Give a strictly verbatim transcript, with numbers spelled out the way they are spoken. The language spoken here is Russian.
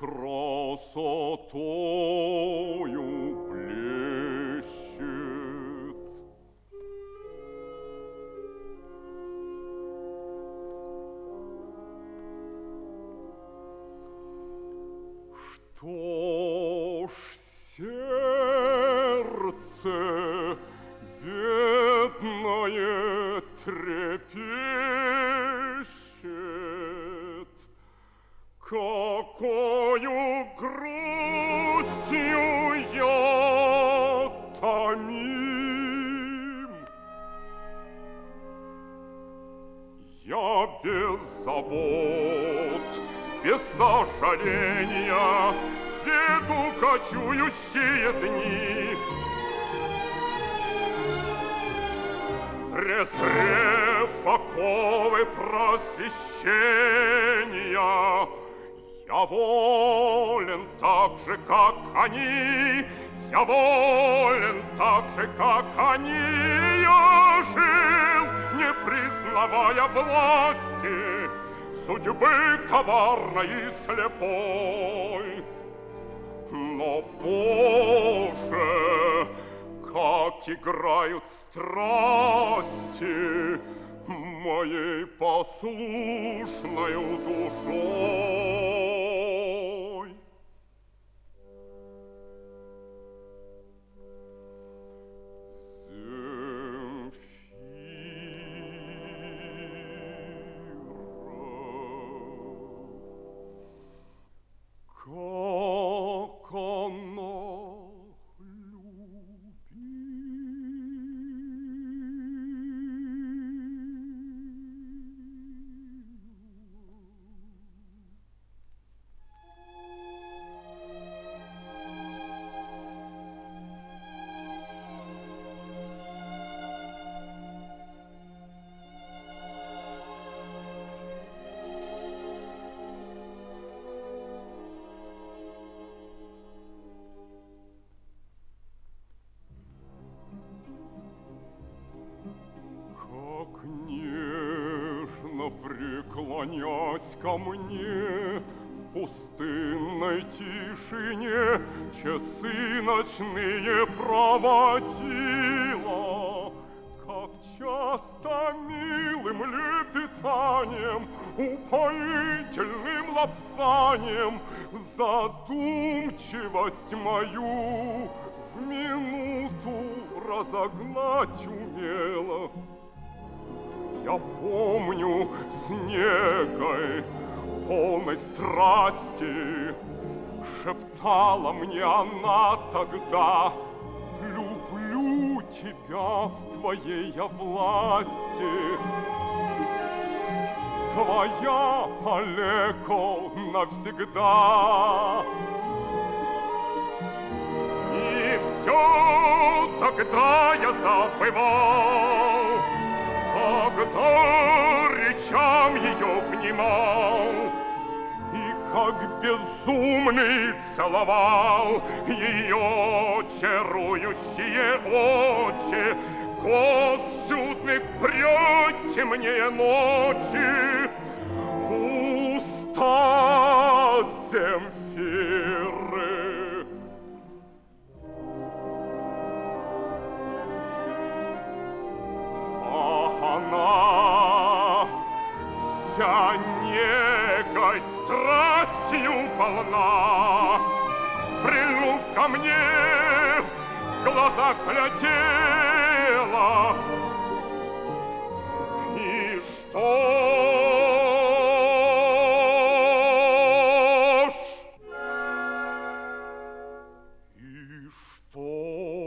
красотою блещет. Что ж сердце бедное трепещет, какою грустью я томим. Я без забот, без сожаления веду кочующие дни. Презрев оковы просвещения, я волен так же, как они, я волен так же, как они. Я жил, не признавая власти судьбы коварной и слепой. Но, Боже, как играют страсти моей послушною душой. Как она преклонясь ко мне в пустынной тишине, часы ночные проводила, как часто милым лепетанием, упоительным лапсанием задумчивость мою в минуту разогнать умела. Я помню с негой, полной страсти, шептала мне она тогда: люблю тебя в твоей я власти. Твоя, Олеко, навсегда. И все тогда я забывал, когда речам ее внимал, и как безумный целовал ее чарующие очи. Гость чудных прет темнее ночи, уста Земфиры. Она вся негой страстью полна, прильнув ко мне, в глазах глядела. И что ж, и что